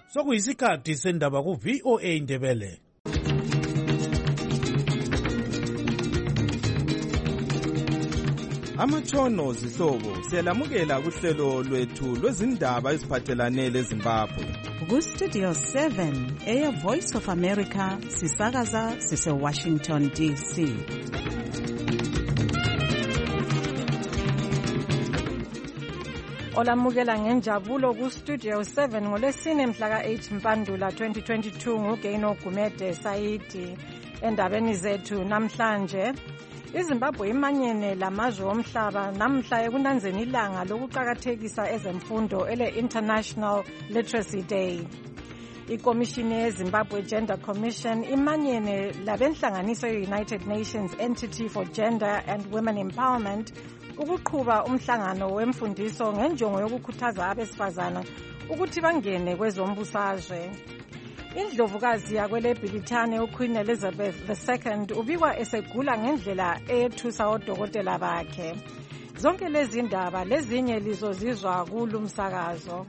sokuyisikhathi sendaba ku-VOA Indebele. Amatshono zihlobo siyalamukela kuhlelo lwethu lwezindaba eziphathelane leZimbabwe. Ku-Studio 7 Air Voice of America sisakaza sise-Washington DC. Olamukela ngenjabulo ku-Studio 7 ngolesine mhla ka-8 Mpandula 2022 nguGaino Gumede Saidi. Endabeni zethu namhlanje, iZimbabwe imanyene lamazwe omhlaba namhla ekunanzeni ilanga lokuqakathekisa ezemfundo ele-International Literacy Day. Ikomishini yeZimbabwe Gender Commission imanyene labenhlanganiso ye-United Nations Entity for Gender and Women Empowerment ukuqhuba umhlangano wemfundiso ngenjongo yokukhuthaza abesifazana ukuthi bangene kwezombusazwe. Indlovukazi yakweleBrithani uQueen Elizabeth II ubikwa esegula ngendlela eyethusa odokotela bakhe. Zonke lezi ndaba lezinye lizozizwa kulo msakazo.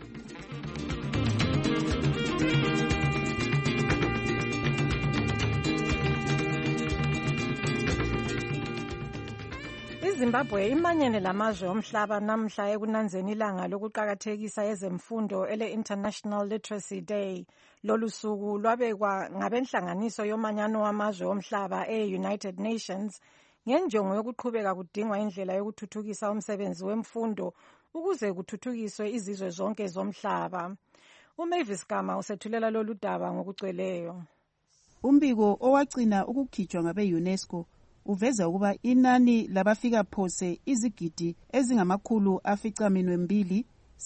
iZimbabwe imanyene lamazwe omhlaba namhla ekunanzeni ilanga lokuqakathekisa ezemfundo ele-International Literacy Day. Lolu suku lwabekwa ngabenhlanganiso yomanyano wamazwe omhlaba e-United Nations ngenjongo yokuqhubeka kudingwa indlela yokuthuthukisa umsebenzi wemfundo ukuze kuthuthukiswe izizwe zonke zomhlaba. uMavis Gama usethulela lolu daba ngokugcweleyo. Umbiko owagcina ukukhitshwa ngabe-UNESCO uveza ukuba inani labafika phose izigidi ezingama2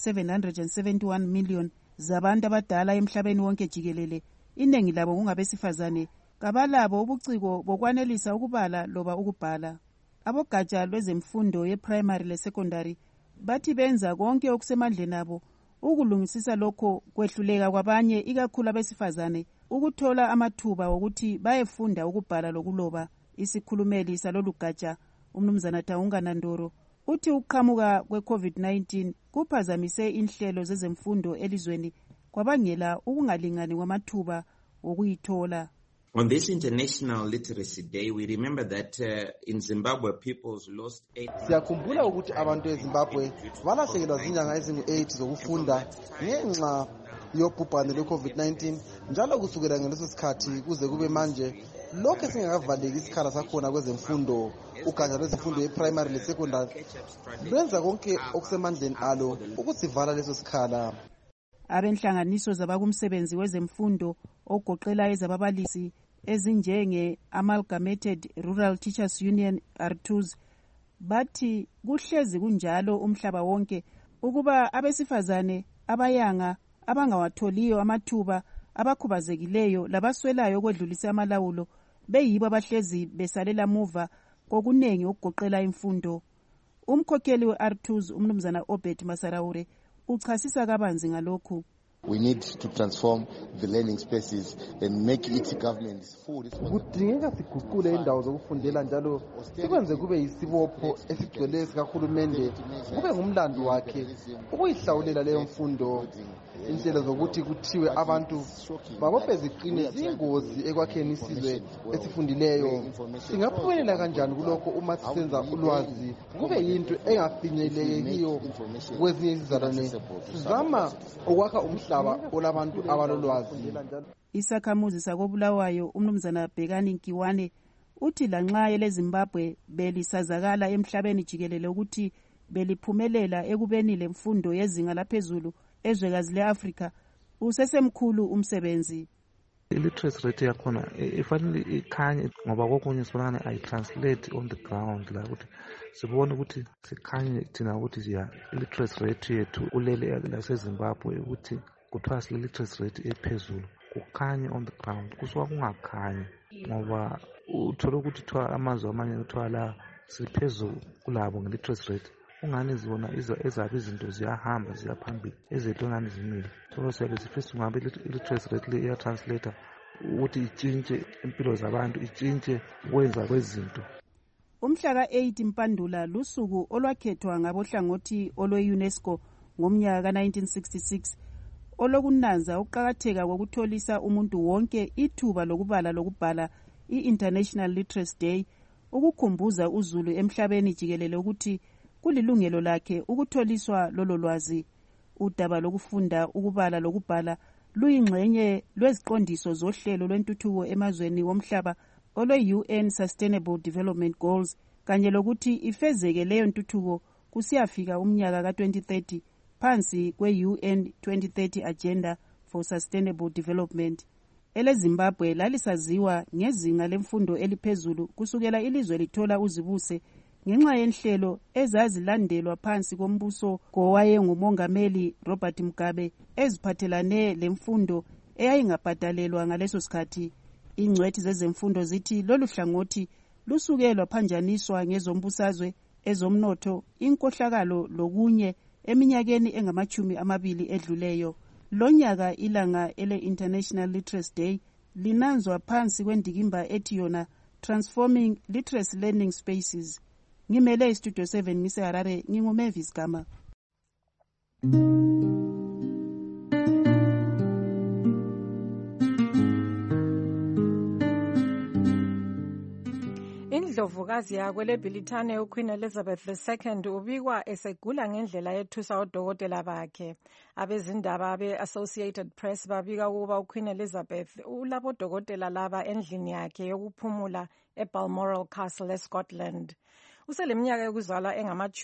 771 million zabantu abadala emhlabeni wonke jikelele, iningi labo kungabesifazane, kabalabo ubuciko bokwanelisa ukubala loba ukubhala. Abogatsha lwezemfundo ye-primary le-secondary bathi benza konke okusemandleni abo ukulungisisa lokho kwehluleka kwabanye ikakhulu abesifazane ukuthola amathuba wokuthi bayefunda ukubhala lokuloba. Isikhulumeli salolu gatsha umnumzana Taunga Nandoro uthi ukuqhamuka kwe-COVID-19 kuphazamise inhlelo zezemfundo elizweni kwabangela ukungalingani kwamathuba wokuyithola. On this International Literacy Day, we remember that in Zimbabwe people's lost 8. Siyakhumbula ukuthi abantu eZimbabwe balahlekelwa zinyanga ezingu-8 zokufunda ngenxa yobhubhane lwe-COVID-19, njalo kusukela ngaleso sikhathi kuze kube manje lokho singakavaleki isikhala sakhona kwezemfundo. Ugatsha lwezemfundo ye-primary le-secondary lwenza konke okusemandleni alo ukusivala leso sikhala. Abenhlanganiso zabakumsebenzi wezemfundo ogoqela ezababalisi ezinjenge-Amalgamated Rural Teachers Union R2s bathi kuhlezi kunjalo umhlaba wonke ukuba abesifazane abayanga abangawatholiyo amathuba abakhubazekileyo labaswelayo ukwedlulisa amalawulo beyibo abahlezi besalela muva kokunengi okugoqela imfundo. Umkhokheli we-R2s umnumzana Obed Masaraure uchasisa kabanzi ngalokhu. We need to transform the learning spaces and make it government's full. Kudingeka siguqule indawo zokufundela njalo sikwenze kube yisibopho esigcwele sikahulumende, kube ngumlando wakhe ukuyihlawulela leyo mfundo. Indlela zokuthi kuthiwe abantu babophe ziqine zingozi ekwakheni isizwe esifundileyo. Singaphumelela kanjani kulokho uma sisenza ulwazi kube yinto engafinyelekiyo kwezinye izizalwane? Sizama ukwakha umhlaba olabantu abalolwazi. Isakhamuzi sakobulawayo umnumzana Bhekani Nkiwane uthi lanxa eleZimbabwe belisazakala emhlabeni jikelele ukuthi beliphumelela ekubeni lemfundo yezinga laphezulu ezwekazi le-Afrika usesemkhulu umsebenzi. Illiteracy rate yakhona ifanele ikhanye ngoba kokunye sibonana ayitranslate on the ground la ukuthi sibone ukuthi sikhanye thina ukuthi siya illiteracy rate yethu ulele laseZimbabwe ukuthi kuthiwa sile literacy rate ephezulu kukhanye on the ground kusuka kungakhanyi ngoba uthola ukuthi kuthiwa amazwe amanye kuthiwa la siphezulu kulabo nge-literacy rate ungani zibona ezabe izinto ziyahamba ziyaphambili ezethu ngani zimile. So siyabe sifisa ungabe illiteracy rate le iyatranslator ukuthi itshintshe impilo zabantu, itshintshe ukwenza kwezinto. Umhla ka-8 Mpandula lusuku olwakhethwa ngabohlangothi olwe-UNESCO ngomnyaka ka-1966 olokunanza ukuqakatheka kokutholisa umuntu wonke ithuba lokubala lokubhala i-International Literacy Day, ukukhumbuza uzulu emhlabeni jikelele ukuthi kulilungelo lakhe ukutholiswa lolo lwazi. Udaba lokufunda ukubala lokubhala luyingxenye lweziqondiso zohlelo lwentuthuko emazweni womhlaba olwe-UN Sustainable Development Goals, kanye lokuthi ifezeke leyo ntuthuko kusiyafika umnyaka ka-2030 phansi kwe-UN 2030 Agenda for Sustainable Development. EleZimbabwe lalisaziwa ngezinga lemfundo eliphezulu kusukela ilizwe lithola uzibuse ngenxa yenhlelo ezazilandelwa phansi kombuso ngowayengumongameli Robert Mugabe eziphathelane lemfundo eyayingabhadalelwa ngaleso sikhathi. Ingcwethi zezemfundo zithi lolu hlangothi lusuke lwaphanjaniswa ngezombusazwe, ezomnotho, inkohlakalo lokunye eminyakeni engama-20 edluleyo. Lonyaka ilanga ele-International Literacy Day linanzwa phansi kwendikimba ethi yona Transforming Literacy Learning Spaces. Ngimele iStudio 7 ngiseHarare, nginguMavis Gama. Indlovukazi yakwele Bhilithane uQueen Elizabeth II ubikwa esegula ngendlela yethusa odokotela bakhe. Abezindaba be-Associated Press babika ukuba uQueen Elizabeth ulabo dokotela laba endlini yakhe yokuphumula eBalmoral Castle eScotland. Useleminyaka yokuzalwa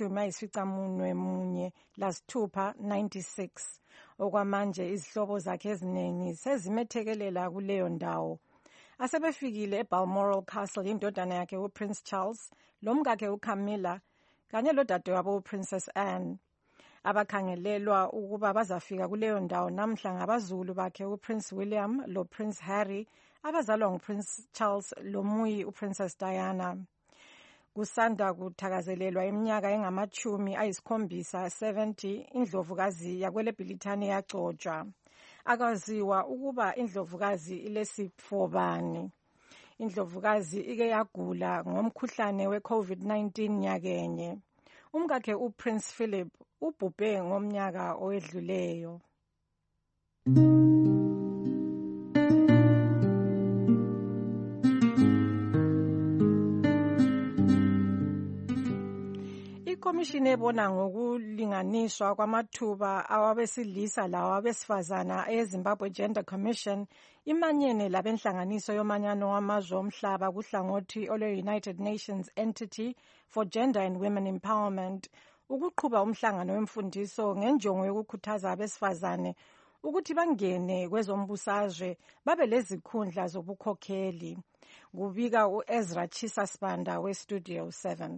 engama-96 96. Okwamanje izihlobo zakhe eziningi sezimethekelela kuleyo ndawo. Asebefikile eBalmoral Castle indodana yakhe uPrince Charles, lomkakhe uCamilla, kanye lodadewabo uPrincess Anne. Abakhangelelwa ukuba bazafika kuleyo ndawo namhla ngabazulu bakhe uPrince William loPrince Harry, abazalwa nguPrince Charles lomuyi uPrincess Diana. Kusanda kuthakazelelwa iminyaka engama-70 indlovukazi yakwele Bhilithane yagcotshwa. Akaziwa ukuba indlovukazi ilesifo bani. Indlovukazi ike yagula ngomkhuhlane we-COVID-19 nyakenye. Umkakhe uPrince Philip ubhubhe ngomnyaka owedluleyo. Ikomishini ebona ngokulinganiswa kwamathuba awabesilisa lawabesifazana eZimbabwe Gender Commission imanyene labenhlanganiso yomanyano wamazwe omhlaba kuhlangothi olwe-United Nations Entity for Gender and Women Empowerment ukuqhuba umhlangano wemfundiso ngenjongo yokukhuthaza abesifazane ukuthi bangene kwezombusazwe babe lezikhundla zobukhokheli. Kubika uEzra Chisa Spanda weStudio 7.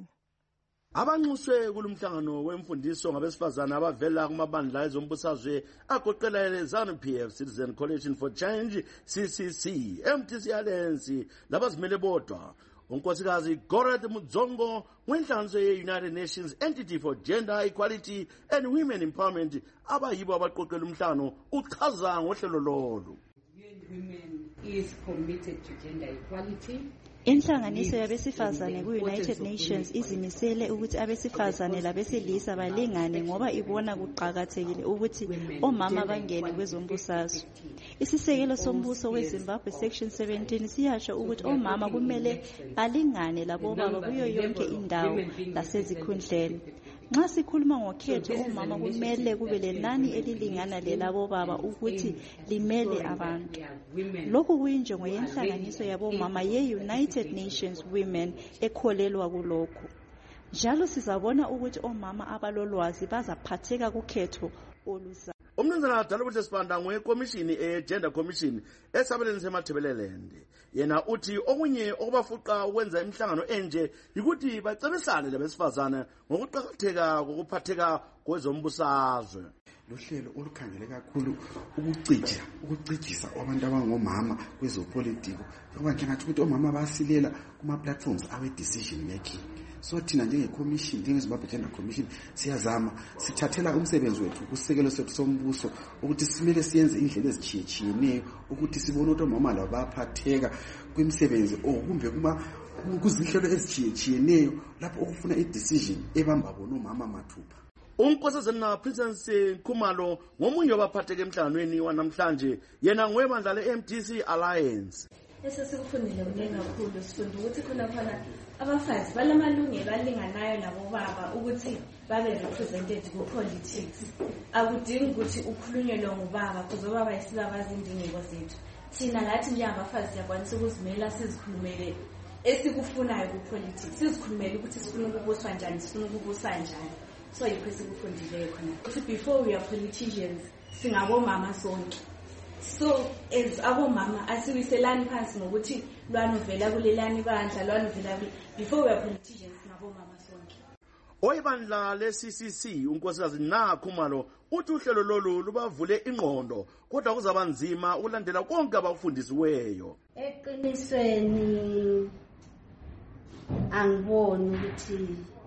Abanxuswe kulumhlangano wemfundiso ngabesifazana abavela kumabandla ezombusazwe agoqela ZANU-PF, Citizen Coalition for Change, CCC, MTC Alliance labazimele bodwa. Unkosikazi Goreth Mudzongo wenhlanganiso ye-United Nations Entity for Gender Equality and Women Empowerment abayibo abaqoqela umhlangano uchaza ngohlelo lolu. Women is committed to gender equality. Inhlanganiso yabesifazane ku-United Nations izimisele ukuthi abesifazane labesilisa balingane ngoba ibona kuqakathekile ukuthi omama bangene kwezombusazwe. Isisekelo sombuso weZimbabwe Section 17 siyasho ukuthi omama kumele balingane labobaba kuyo yonke indawo lasezikhundleni. Nxa sikhuluma ngokhetho omama kumele kube lenani elilingana lelabobaba ukuthi limele abantu. Lokhu kuyinjongo yenhlanganiso yabomama ye-United Nations Women ekholelwa kulokhu. Njalo sizabona ukuthi omama abalolwazi bazaphatheka kukhetho oluza. Umnumzana Dalubuthe Spanda ngowekomishini e-Gender Commission esabeleni seMathebeleland. Yena uthi okunye okubafuqa ukwenza imihlangano enje yikuthi bacebisane labesifazane ngokuqakatheka kokuphatheka kwezombusazwe. Lohlelo olukhangele kakhulu ukucijisa abantu abangomama kwezopolitiko. Ngoba ngathi ukuthi omama basilela kuma platforms awe decision making. So thina njengecommission, njengeZimbabwe Gender Commission siyazama sithathela umsebenzi wethu kusekelo sethu sombuso ukuthi simele siyenze indlela ezitshiyeneyo ukuthi sibone ukuthi omama labo baphatheka kwimisebenzi kumbe kuzinhlelo ezitshiyeneyo lapho okufuna i-decision ebamba bona omama mathupha. unkosazana Princess Khumalo ngomunye wabaphatheke emhlanganweni wanamhlanje yena ngwebandla le-MDC Alliance. Esesikufundile kuningi kakhulu sifunde ukuthi khona abafazi balamalungelo alinganayo nabobaba ukuthi babe represented ku-politics. Akudingi ukuthi ukhulunyelwe ngubaba kuze obaba isibabazi indingeko zethu. Thina lathi njengabafazi siyakwanisa ukuzimela sizikhulumele esikufunayo ku-politics, sizikhulumele ukuthi sifuna ukubuswa njani, sifuna ukubusa njani. So yikho esikufundile khona ukuthi before we are politicians singabomama sonke. So as abomama asiwiselani phansi ngokuthi lwana uvela kulelani bandla lwana uvela before we are politicians ngabomama sonke. Oyibandla le-CCC unkosikazi Khumalo uthi uhlelo lolu lubavule ingqondo kodwa kuzaba nzima ukulandela konke abakufundisiweyo. Eqinisweni angiboni ukuthi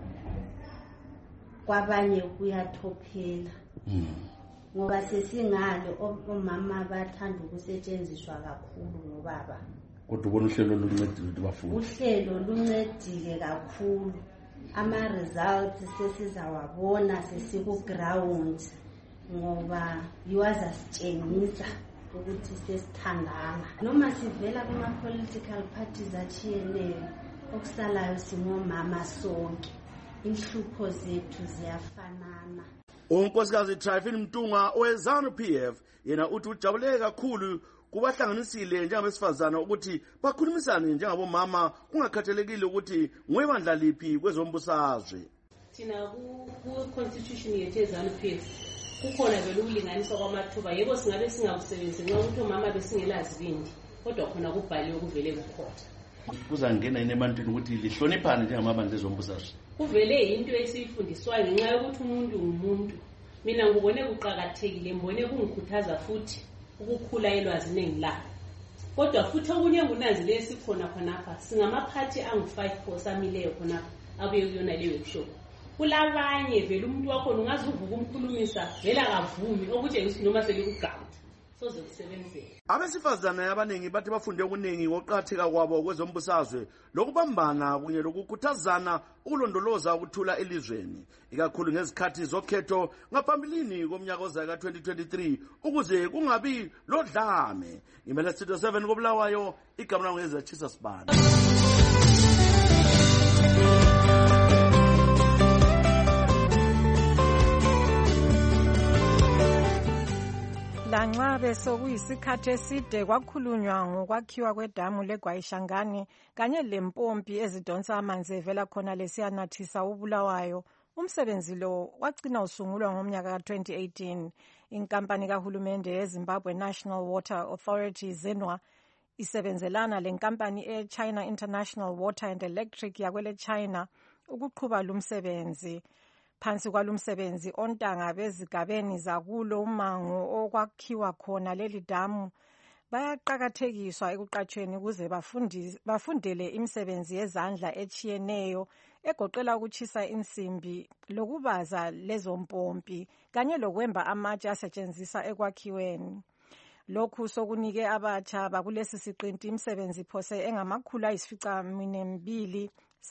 kwabanye kuyathophela ngoba sesingalo omama bathanda ukusetshenziswa kakhulu ngobaba. Kodwa ubona uhlelo luncedile bafundi. Uhlelo luncedile kakhulu. Ama results sesizawabona sesiku ground ngoba yiwaza sitshengisa ukuthi sesithandana. Noma sivela kuma political parties achiyeneyo okusalayo singomama sonke. Inhlupho zethu ziyafanana. Unkosikazi Tryphon Mtunga owe-ZANU-PF yena uthi ujabuleke kakhulu kubahlanganisile njengabesifazana ukuthi bakhulumisane njengabomama kungakhathalekile ukuthi ngwebandla liphi kwezombusazwe. Thina ku-constitution yethu ye-ZANU-PF kukhona vele ukulinganiswa kwamathuba. Yebo singabe singakusebenzisi nxa ukuthi omama besingelazi bindi kodwa khona kubhaliwe kuvele kukhona. Kuzangena yini ebantwini ukuthi lihloniphane njengamabandla ezombusazwe? Kuvele into esiyifundiswayo ngenxa yokuthi umuntu ngumuntu. Mina ngubone kuqakathekile, ngibone kungikhuthaza futhi ukukhula elwazini engilalo. Kodwa futhi okunye ngunanzile esikhona khonapha singamaphathi angu-5 osamileyo khonapha abuye kuyona leyo workshop. Kulabanye vele umuntu wakho ungaze uvuka umkhulumisa vele akavumi okutshengisa noma selikugqama. Soze kusebenzele. Abesifazana abaningi bathi bafunde okuningi ngokuqhatheka kwabo kwezombusazwe lokubambana kunye lokukhuthazana ukulondoloza ukuthula elizweni ikakhulu ngezikhathi zokhetho ngaphambilini komnyaka ozayo ka-2023 ukuze kungabi lodlame. Ngimele Studio 7 koBulawayo, igama lami ngezatshisa sibani. Lanxa besokuyisikhathi eside kwakhulunywa ngokwakhiwa kwedamu leGwayishangani kanye lempompi ezidonsa amanzi evela khona lesiyanathisa uBulawayo, umsebenzi lo wagcina usungulwa ngomnyaka ka-2018. Inkampani kahulumende yeZimbabwe National Water Authority ZENWA isebenzelana lenkampani eChina International Water and Electric yakwele China ukuqhuba lumsebenzi. Phansi kwalumsebenzi ontanga bezigabeni zakulo umango okwakhiwa khona leli damu bayaqakathekiswa ekuqatshweni ukuze bafundele imisebenzi yezandla echiyeneyo egoqela ukutshisa insimbi lokubaza lezo mpompi kanye lokwemba amatshe asetshenziswa ekwakhiweni. Lokhu sokunike abatsha bakulesi siqinti imisebenzi phose engamakhulu ayisificaminwembili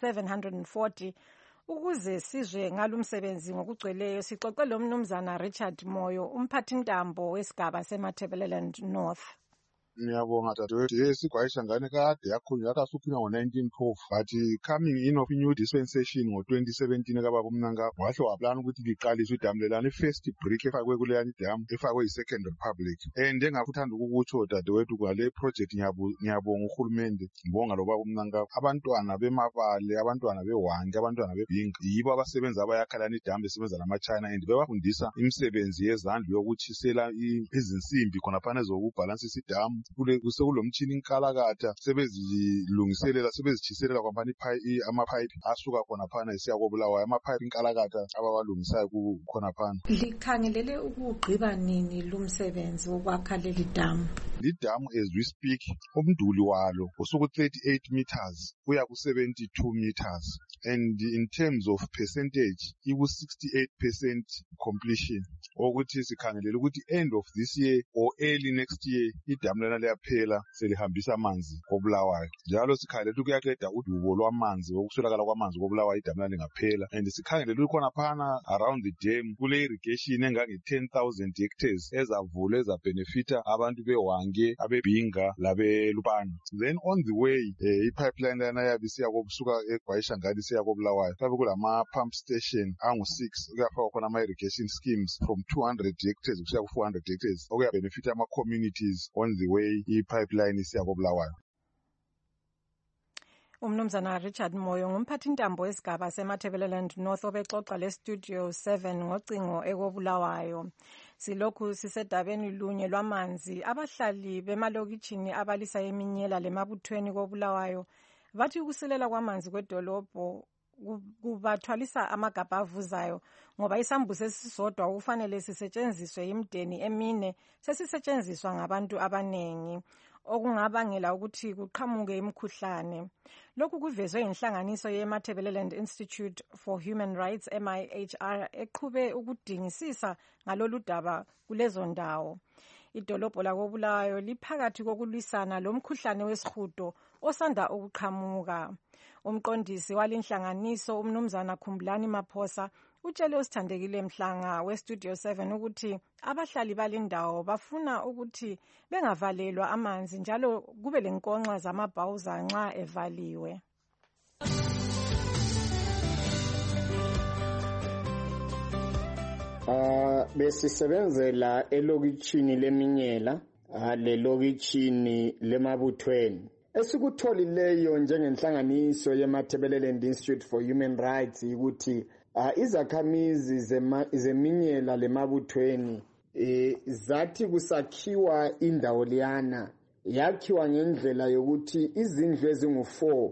740. Ukuze sizwe ngalumsebenzi ngokugcweleyo sixoxe lo mnumzana Richard Moyo, umphathintambo wesigaba seMatabeleland North. Ngiyabonga dadewethu. Yes, iGwayishangani kade yakhulunywa yakasuphinywa ngo-1912 but coming in of new dispensation ngo-2017 kababa uMnangagwa wahle waplana ukuthi liqaliswe idamu lelana i-first brick efakwe kuleyani idamu efakwe yi-Second Republic. And engakuthanda ukukutsho dadewethu kwale project ngiyabonga uhulumende, ngibonga lo baba uMnangagwa. Abantwana bemabale, abantwana beWandi, abantwana beBhinga yibo abasebenza abayakhalana idamu besebenza nama-China and bebafundisa imisebenzi yezandla yokutshisela izinsimbi khonaphana ezokubhalansisa idamu. Kusekulomtshini inkalakatha sebezilungiselela sebezitshiselela kwampani amapipe asuka khonaphana esiya koBulawayo, amapipe inkalakatha abawalungisayo khonaphana. Likhangelele ukugqiba nini lumsebenzi wokwakha leli damu? Lidamu as we speak umduli walo usuku 38 meters kuya ku 72 meters and in terms of percentage iku 68% completion, ukuthi sikhangelele ukuthi end of this year or early next year idamu lana liyaphela selihambisa amanzi koBulawayo. Njalo sikhangele ukuthi kuyaqeda udubo lwamanzi wokuswelakala kwamanzi koBulawayo idamu lana lingaphela. And sikhangele lukhona phana around the dam kule irrigation engange 10,000 hectares ezavulwa ezabenefita abantu beHwange, abebhinga labeLupane. Then on the way ipipeline lana yabe siya kobusuka eGwayishangani siya koBulawayo. Kabe kulama pump station angu-6 kuyafakwa khona ama-irrigation schemes from 200 hectares kusiya ku-400 hectares okuyabenefita ama-communities on the way ipipeline isiya koBulawayo. Umnumzana Richard Moyo ngumphathi intambo wesigaba seMatabeleland North obexoxa leStudio 7 ngocingo ekoBulawayo. Silokhu sisedabeni lunye lwamanzi. Abahlali bemalokitshini abalisa eminyela lemabuthweni koBulawayo bathi ukusilela kwamanzi kwedolobho kubathwalisa amagabha avuzayo ngoba isambuzi esisodwa kufanele sisetshenziswe imdeni emine sesisetshenziswa ngabantu abanengi okungabangela ukuthi kuqhamuke imikhuhlane. Lokhu kuvezwe inhlanganiso yeMatabeleland Institute for Human Rights MIHR eqhube ukudingisisa ngalolu daba kulezo ndawo. Idolobho lakoBulawayo liphakathi kokulwisana lomkhuhlane wesihudo osanda ukuqhamuka. Umqondisi walinhlanganiso umnumzana Khumbulani Maphosa utshele usithandekile Mhlanga weStudio 7 ukuthi abahlali balindawo bafuna ukuthi bengavalelwa amanzi njalo kube lenkonxa zamabhawuza nxa evaliwe. Besisebenzela elokitshini leminyela lelokitshini lemabuthweni. Esikutholileyo njengenhlanganiso yeMatabeleland Institute for Human Rights ukuthi izakhamizi zeminyela lemabuthweni zathi kusakhiwa indawo liyana yakhiwa ngendlela yokuthi izindlu ezingu4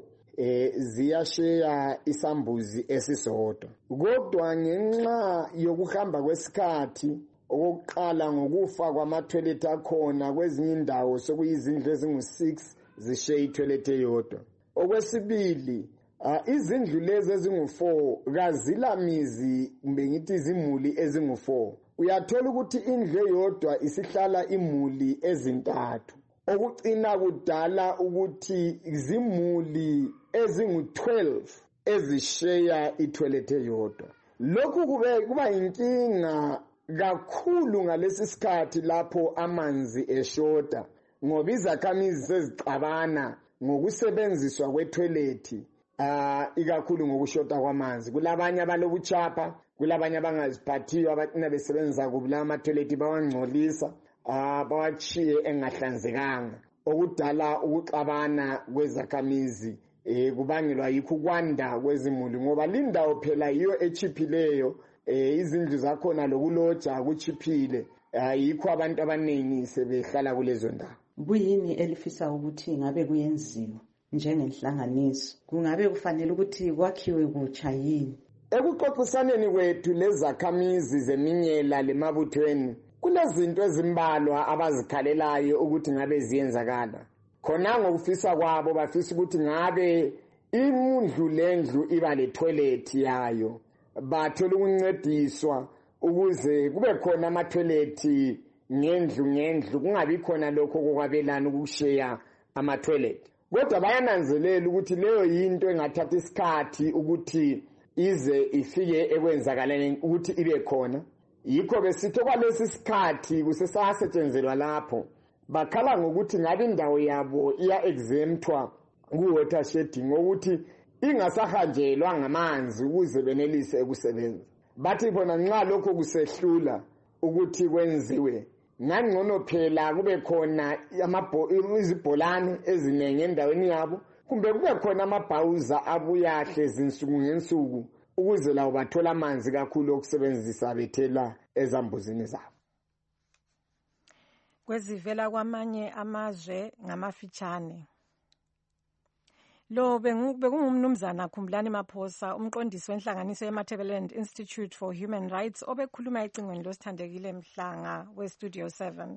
ziyasheya isambuzi esisodwa. Kodwa ngenxa yokuhamba kwesikhathi okokuqala ngokufa kwamathoyilethi akhona kwezinye indawo sokuyizindlu ezingu6 zisheya ithoyilethi eyodwa. Okwesibili izindlu lezi ezingu4 kazilamizi kumbe ngithi izimuli ezingu4. Uyathola ukuthi indlu eyodwa isihlala imuli ezintathu. Okucina kudala ukuthi izimuli ezingu12 ezisheya ithoyilethi eyodwa. Lokhu kuba inkinga kakhulu ngalesi sikhathi lapho amanzi eshota ngoba izakhamizi sezixabana ngokusebenziswa kwethoyilethi ikakhulu ngokushota kwamanzi. Kulabanye abalobuchapha, kulabanye abangaziphathiyo abacina besebenzisa kubula amathoyilethi bawangcolisa bawachiye engahlanzekanga okudala ukuxabana kwezakhamizi kubangelwa yikho kwanda kwezimuli ngoba lindawo phela yiyo echiphileyo izindlu zakhona lokuloja kuchiphile yikho abantu abaningi sebehlala kulezo ndawo. Kuyini elifisa ukuthi ngabe kuyenziwa njengenhlanganiso? Kungabe kufanele ukuthi kwakhiwe kutsha yini? Ekuxoxisaneni kwethu lezakhamizi zeminyela lemabuthweni kulezinto ezimbalwa abazikhalelayo ukuthi ngabe ziyenzakala. Khona ngokufisa kwabo bafisa ukuthi ngabe imundlu lendlu iba lethoyilethi yayo. Bathola ukuncediswa ukuze kube khona amathoyilethi ngendlu kungabi khona lokho kokwabelana ukusheya amathoyilethi. Kodwa bayananzelela ukuthi leyo yinto engathatha isikhathi ukuthi ize ifike ekwenzakaleni ukuthi ibe khona. Yikho besithi kwalesi sikhathi kusesasetshenzelwa lapho bakhala ngokuthi ngabe indawo yabo iya exemptwa ku-water shedding ukuthi ingasahanjelwa ngamanzi ukuze benelise ukusebenza. Bathi bona nxa lokho kusehlula ukuthi kwenziwe ngangcono phela kube khona izibholane ezinengi endaweni yabo kumbe kube khona amabhawuza abuyahle zinsuku ngensuku ukuze lawo bathola amanzi kakhulu okusebenzisa bethela ezambuzini zabo. Kwezivela kwamanye amazwe ngamafitshane. Lo bekungumnumzana Khumbulani Maphosa umqondisi wenhlanganiso yeMatabeleland Institute for Human Rights obekhuluma ecingweni losithandekile Mhlanga weStudio 7.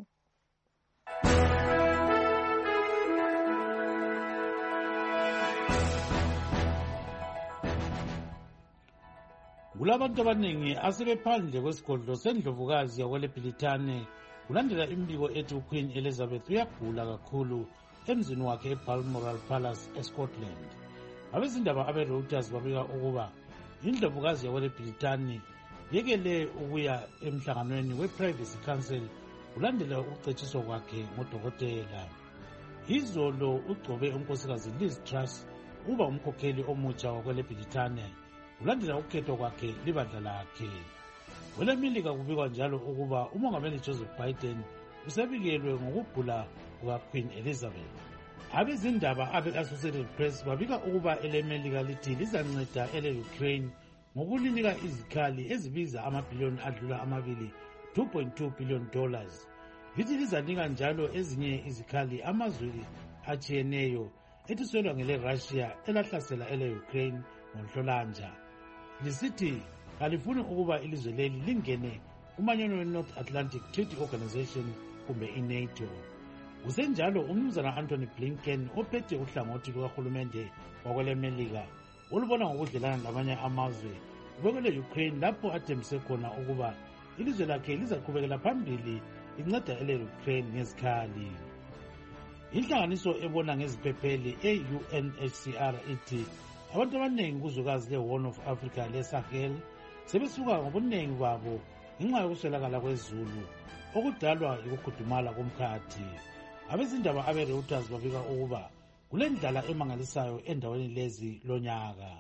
Kulabantu abaningi asebephandle kwesigodlo sendlovukazi yakweleBhilitane kulandela imbiko ethi uQueen Elizabeth uyagula kakhulu emzini wakhe eBalmoral Palace eScotland. Abezindaba abeReuters babika ukuba indlovukazi yakweleBritani yekele ukuya emhlanganweni wePrivacy Council kulandela ukucetshiswa kwakhe ngodokotela. Izolo ugcobe unkosikazi Liz Truss ukuba umkhokheli omutsha wakweleBritani kulandela ukhetho kwakhe libandla lakhe. KweleMelika kubikwa njalo ukuba umongameli Joseph Biden usebikelwe ngokugula kukaQueen Elizabeth. Abezindaba abe-Associated Press babika ukuba eleMelika lithi lizanceda ele-Ukraine ngokulinika izikhali ezibiza amabhiliyoni adlula amabili $2.2 billion. Lithi lizanika njalo ezinye izikhali amazwe atshiyeneyo ethiselwa ngele-Russia elahlasela ele-Ukraine ngoNhlolanja. Lisithi kalifuni ukuba ilizwe leli lingene kumanyano we-North Atlantic Treaty Organization kumbe i-NATO. Kusenjalo umnumzana Anthony Blinken ophethe uhlangothi lukahulumende wakweleMelika olubona ngokudlelana lamanye amazwe ubekele Ukraine lapho athembise khona ukuba ilizwe lakhe lizaqhubekela phambili inceda ele-Ukraine ngezikhali. Inhlanganiso ebona ngeziphepheli e-UNHCR ithi abantu abaningi kuzwekazi le-Horn of Africa le-Sahel sebesuka ngobuningi babo ngenxa yokuswelakala kwezulu okudalwa yikukhudumala komkhathi. Abezindaba abeReuters babika ukuba kulendlala emangalisayo endaweni lezi lonyaka.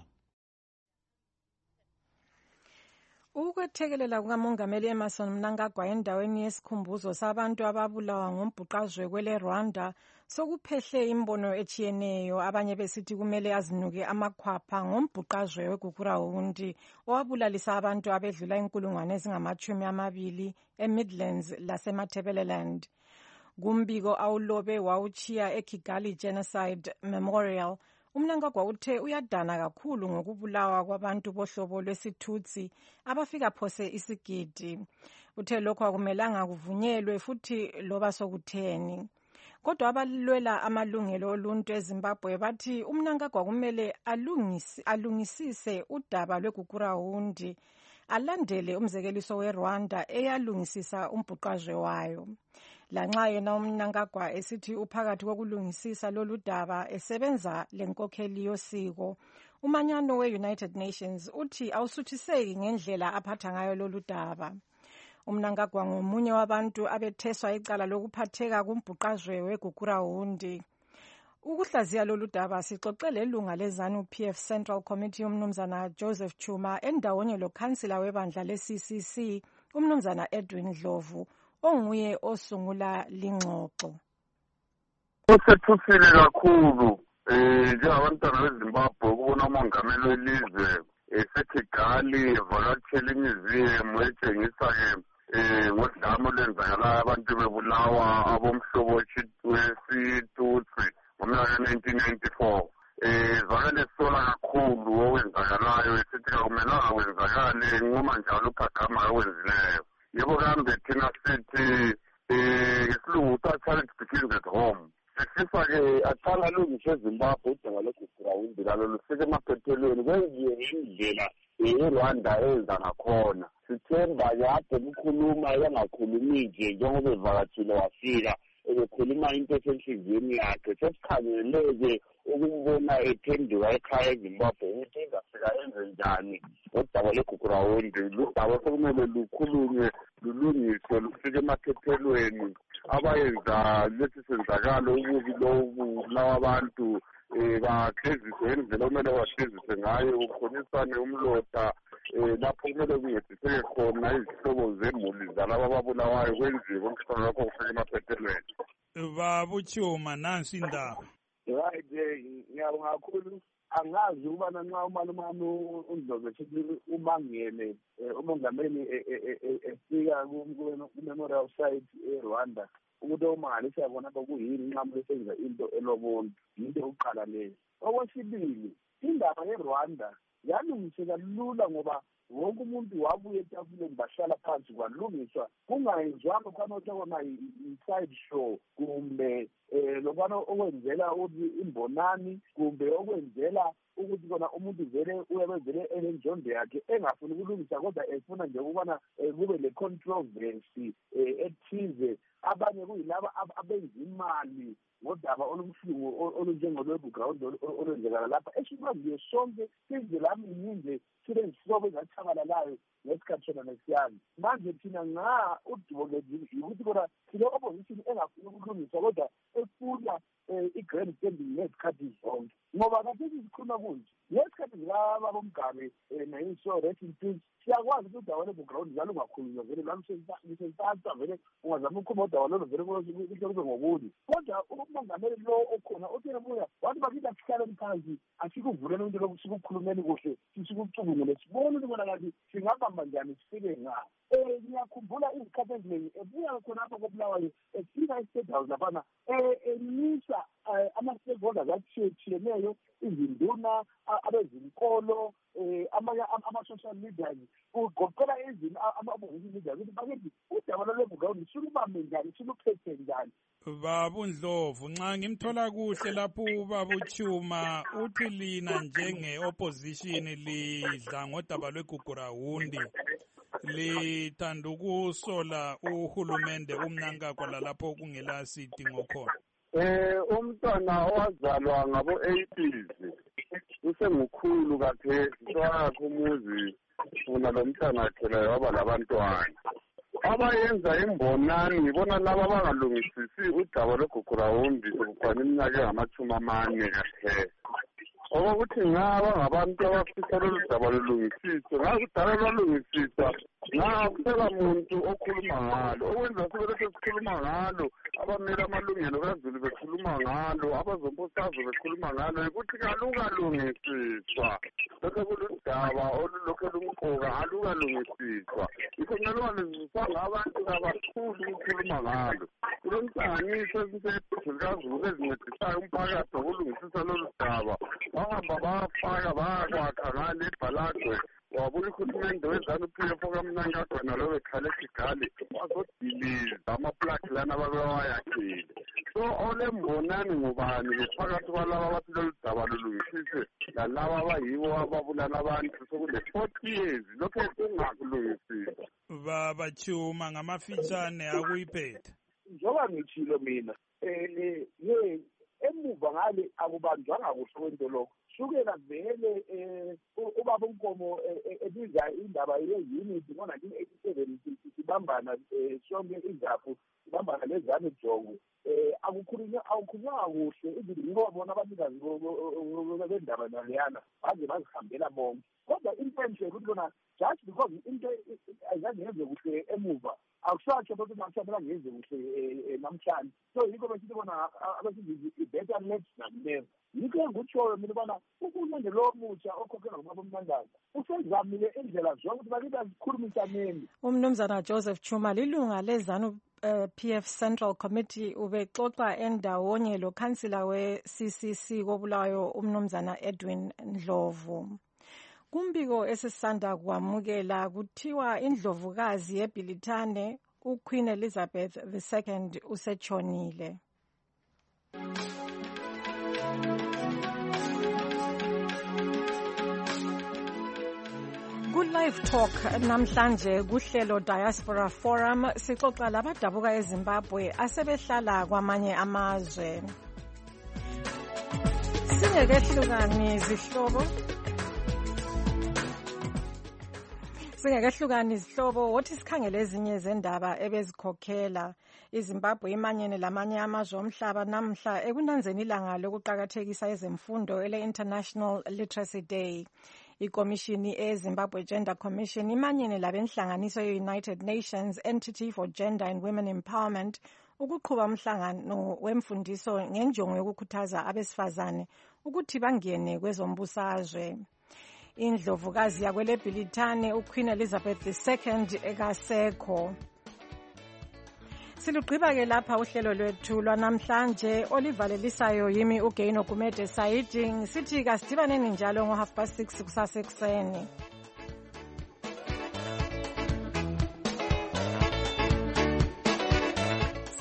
Ukwethekelela kukamongameli Emmerson Mnangagwa endaweni yesikhumbuzo sabantu ababulawa ngombhuqazwe kwele-Rwanda sokuphehle imbono etshiyeneyo. Abanye besithi kumele azinuke amakhwapha ngombhuqazwe weGukurahundi owabulalisa abantu abedlula 20,000 eMidlands laseMatabeleland. Kumbiko awulobe wawuchiya eKigali Genocide Memorial, uMnangagwa uthe uyadana kakhulu ngokubulawa kwabantu bohlobo lwesithutsi abafika phose isigidi. Uthe lokho akumelanga kuvunyelwe futhi loba sokutheni. Kodwa abalwela amalungelo oluntu eZimbabwe bathi uMnangagwa kumele alungisise udaba lweGukurahundi, alandele umzekeliso weRwanda eyalungisisa umbhuqazwe wayo. Lanxa yena uMnangagwa esithi uphakathi kokulungisisa lolu daba esebenza lenkokheli yosiko, umanyano we-United Nations uthi awusuthiseki ngendlela aphatha ngayo lolu daba. uMnangagwa ngomunye wabantu abetheswa icala lokuphatheka kumbhuqazwe weGukurahundi. Ukuhlaziya lolu daba sixoxele ilunga leZANU-PF Central Committee umnumzana Joseph Chuma endawonye lokhansila webandla le-CCC umnumzana Edwin Dlovu onguye osungula lingxoxo. Usethusile kakhulu njengabantwana beZimbabwe ukubona umongameli welizwe eseKigali evakatshela imuseum etshengisa ngodlame olwenzakalayo abantu bebulawa abomhlobo wesitutsi ngomnyaka 1994. Vakale sola kakhulu okwenzakalayo esithi akumelanga kwenzakale nquma njalo uphagama akwenzileyo. Yebo kambe thina sithi isilungu uthi charity begins at home. Sifisa-ke aqala alungise eZimbabwe udaba lweGukurahundi lalo lufike emaphethelweni kwenziwe ngendlela iRwanda enza ngakhona. Sithemba-ke ade kukhuluma engakhulumi nje njengoba evakatshile wafika ebekhuluma into esenhliziyweni yakhe. Sesikhangeleke ukumbona ethenduka ekhaya eZimbabwe ukuthi izafika enze njani ngodaba lweGukurahundi. Ludaba sekumele lukhulunywe lulungiswe lufike emaphethelweni. Abayenza lesi senzakalo ububi lobu lawa abantu bahleziswe ngendlela okumele bahleziswe ngayo ukhonisane umlota lapho kumele kungediseke khona izihlobo zemuli zalabo ababulawayo kwenziwe konke lokho kufike emaphethelweni. Babuchuma nansi indaba. Right, ngiyabonga kakhulu. Angazi ukubana nxa umalumane uNdlovu ethi umangele umongameli efika ku-memorial site eRwanda ukuthi umangalisa yabona kuyini nqamulo esenza into elobontu yinto yokuqala leyo. Okwesibili, indaba yeRwanda yalungiseka lula ngoba wonke umuntu wabuye etafuleni bahlala phansi kwalungiswa kungayenziwanga kwanothi kona i-side show kumbe lokwana okwenzela imbonani kumbe okwenzela ukuthi kona umuntu vele uyabevele enenjondo yakhe engafuni ukulungisa kodwa efuna nje ukubana kube le-controversy ethize. Abanye kuyilaba abenza imali ngodaba olubuhlungu olunjengolwebu ground olwenzekala lapha esikwaziyo sonke sizwe lami yinje sibe nesihlobo ezachabalalayo ngesikhathi sona nesiyami. Manje thina udubo ukuthi kona sile-opposition engafuni ukulungisa kodwa efuna i-grand standing ngezikhathi zonke ngoba kathesi sikhuluma kunje ngesikhathi zikababa bomgame nayiso rest in peace siyakwazi ukuthi udaba lwebu ground njalo ungakhulunywa vele lami sesisasa vele ungazama ukukhuluma udaba lolo vele kube ngokuni kodwa umongameli lo okhona uthena buya wathi bakithi asihlale phansi asikuvulele into lokhu sikukhulumeni kuhle sikucubungule sibone ukuthi kona kathi singabamba njani sifike nga. Ngiyakhumbula izikhathi eziningi ebuya khona apha koBulawayo efika e-State House laphana emisa ama-stakeholders atshiyeneyo izinduna abezinkolo amanye ama-social medias ugoqela ama-opposition leaders ukuthi bakithi udaba lwebu ground silubambe njani siluphethe njani. Baba Ndlovu, nxa ngimthola kuhle lapho ubaba uChuma uthi lina njenge-opposition lidla ngodaba lweGugurawundi lithanda ukusola uhulumende umnankakho lalapho kungela sidingo khona. Umntwana owazalwa ngabo-80s usengukhulu kaphesi sowakhe umuzi funa lo mntwana athelayo waba labantwana. Abayenza imbonani ngibona laba abangalungisisi udaba lweGugurawundi sekukhona iminyaka engama-40 kaphela. Okokuthi ngaba ngabantu abafisa lolu daba lulungisiswe ngakudala lwalungisiswa ngakusela muntu okhuluma ngalo okwenza sebelokhu sikhuluma ngalo abamele amalungelo kaZulu bekhuluma ngalo abazombusazwe bekhuluma ngalo ukuthi kalukalungisiswa lokho kuludaba olulokhu lumqoka alukalungisiswa yikho kumele walungisiswa abantu kabakhulu ukukhuluma ngalo kulo mhlanganiso ezisephezulu kaZulu ezincedisayo umphakathi wokulungisisa lolu daba bahamba bafaka bakwakha ngale eBhalagwe wabuya uhulumende weZANU-PF okamnankagwe nalo bekhale Kigali wazodiliza amaplaki lana ababewayakhile. So olembonani ngubani phakathi kwalaba abathi lolu daba lulungisiswe lalaba abayibo ababulala abantu sekule-40 years lokhu kungakulungisiswa. Baba Chuma ngamafitshane akuyiphetha. Njoba ngithilo mina emuva ngale akubanjwanga kuhle kwento lokho sukela vele ubaba uNkomo ebiza indaba ye-unity ngo-1987 sibambana sonke izaphu sibambana leZANU-Joko akukhulunywa kuhle izinto ngibona abanikazi bendaba naleyana baze bazihambela bonke kodwa into enhle ukuthi bona just because into ayizange yenze kuhle emuva akusatsho ukuthi nakusamela ngenze kuhle namhlanje so yikho besithi bona abasithi better late than never yikho engikutshoyo mina ubona uhulumende lo mutsha okhokhelwa ngubaba uMnangagwa usezamile indlela zonke ukuthi bakithi azikhulumisaneni. Umnumzana Joseph Chuma lilunga leZANU-PF Central Committee ubexoxa endawonye lo khansila we-CCC koBulawayo umnumzana Edwin Ndlovu. Kumbiko esisanda kwamukela kuthiwa indlovukazi yeBhilitane uQueen Elizabeth II usetshonile. Ku-Live Talk namhlanje kuhlelo Diaspora Forum sixoxa labadabuka eZimbabwe asebehlala kwamanye amazwe. Singekehlukani izihlobo wothi sikhangele ezinye zendaba ebezikhokhela iZimbabwe imanyene lamanye amazwe omhlaba namhla ekunanzeni ilanga lokuqakathekisa ezemfundo ele-International Literacy Day. Ikomishini eZimbabwe Gender Commission imanyene labenhlanganiso ye-United Nations Entity for Gender and Women Empowerment ukuqhuba umhlangano wemfundiso ngenjongo yokukhuthaza abesifazane ukuthi bangene kwezombusazwe. Indlovukazi yakweleBhilitane uQueen Elizabeth II ekasekho. Silugqiba-ke lapha uhlelo lwethu lwanamhlanje olivalelisayo yimi uGaino Gumede Saidi ngisithi kasidibaneni njalo ngo6:30 kusasekuseni.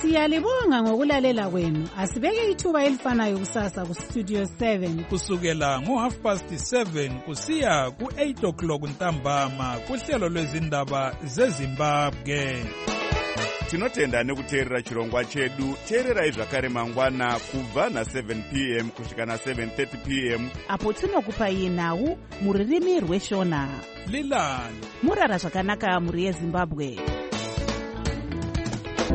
Siyalibonga ngokulalela kwenu. Asibeke ithuba elifanayo kusasa kuStudio 7 kusukela ngo7:30 kusiya ku8 ntambama kuhlelo lwezindaba zeZimbabwe. Tinotenda nekuteerera chirongwa chedu. Teererai zvakare mangwana kubva na7 p.m. kusvika na7:30 p.m. apo tinokupai nhau muririmi rweshona. Lilani murara zvakanaka muri yeZimbabwe.